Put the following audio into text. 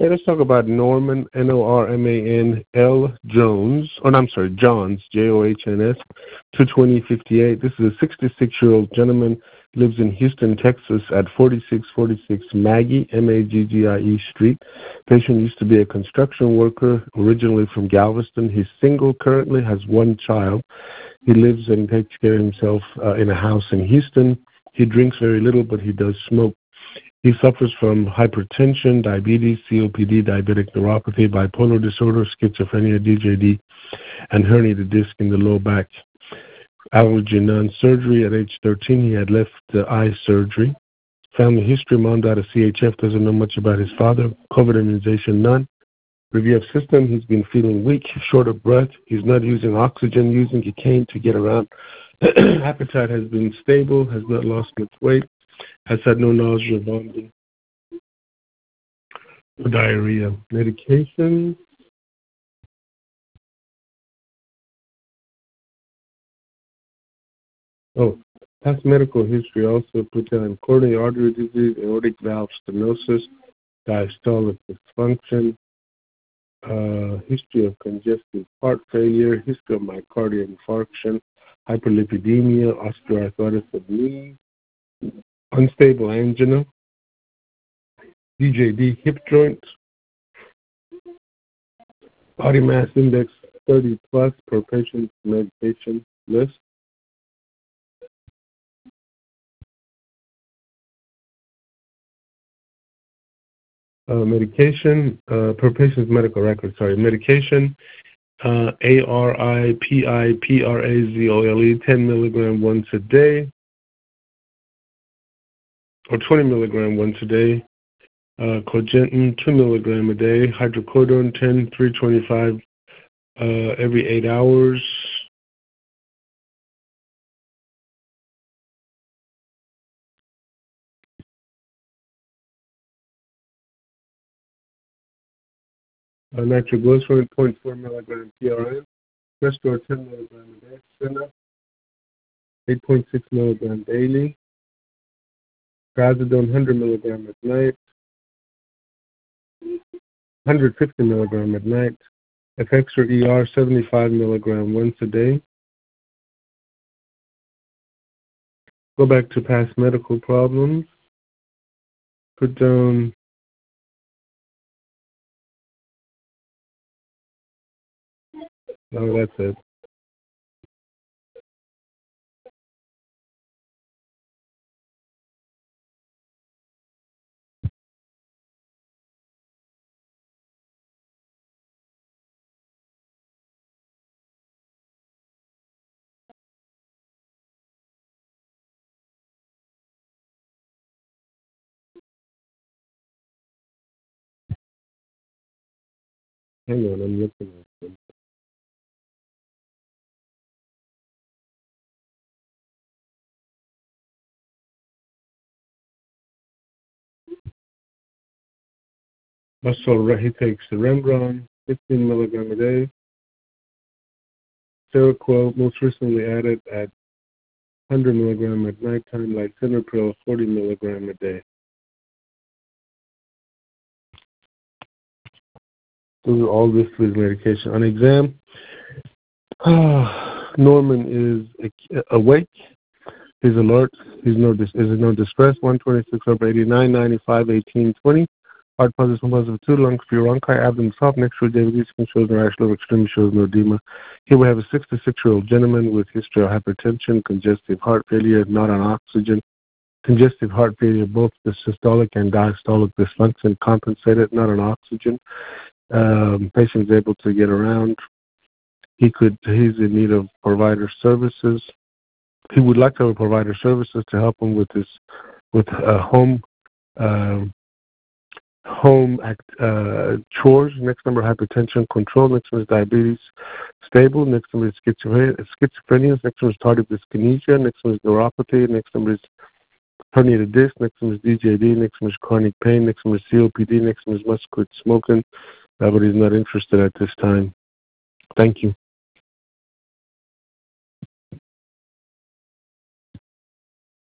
Hey, let's talk about Norman, Norman Jones, Johns, Johns, 22058. This is a 66-year-old gentleman, lives in Houston, Texas at 4646 Maggie, Maggie Street. Patient used to be a construction worker, originally from Galveston. He's single currently, has one child. He lives and takes care of himself in a house in Houston. He drinks very little, but he does smoke. He suffers from hypertension, diabetes, COPD, diabetic neuropathy, bipolar disorder, schizophrenia, DJD, and herniated disc in the low back. Allergy, non-surgery. At age 13, he had left eye surgery. Family history, mom died of CHF, doesn't know much about his father. COVID immunization, none. Review of system, he's been feeling weak, short of breath. He's not using oxygen, using a cane to get around. Appetite has been stable, has not lost much weight. Has had no nausea, vomiting, or diarrhea. Medication. Past medical history also put down coronary artery disease, aortic valve stenosis, diastolic dysfunction, history of congestive heart failure, history of myocardial infarction, hyperlipidemia, osteoarthritis of knee, unstable angina, DJD hip joint, body mass index 30 plus per patient's medication list. Medication per patient's medical record. Medication, ARIPIPRAZOLE, 10 milligram once a day, or 20 milligram once a day. Cogentin, 2 milligram a day. Hydrocodone, 10, 325 every 8 hours. Nitroglycerin, 0.4 milligram PRN. Crestor, 10 milligram a day. Senna, 8.6 milligram daily. Trazodone, 100 milligram at night. 150 milligram at night. Effexor ER, 75 milligram once a day. Go back to past medical problems. Put down that's it. Hang on, I'm looking at them. He takes the Rembrandt, 15 milligram a day. Seroquel, most recently added at 100 milligram at nighttime, like Lisinopril, 40 milligram a day. Those are all this with medication. On exam, Norman is awake. He's alert. He's no distress. 126 over 89, 95, 18, 20. Heart positive, 1 positive, 2. Lung free, bronchi, abdomen soft. Next to diabetes, shows no rash, liver extremely shows no edema. Here we have a 66-year-old gentleman with history of hypertension, congestive heart failure, not on oxygen. Congestive heart failure, both the systolic and diastolic dysfunction, compensated, not on oxygen. Patient is able to get around. He's in need of provider services. He would like to have provider services to help him with home chores. Next number, hypertension control. Next one is diabetes stable. Next one is schizophrenia. Next one is tardive dyskinesia. Next one is neuropathy. Next number is herniated disc. Next one is DJD. Next one is chronic pain. Next one is COPD. Next one is must quit smoking. But he's not interested at this time. Thank you.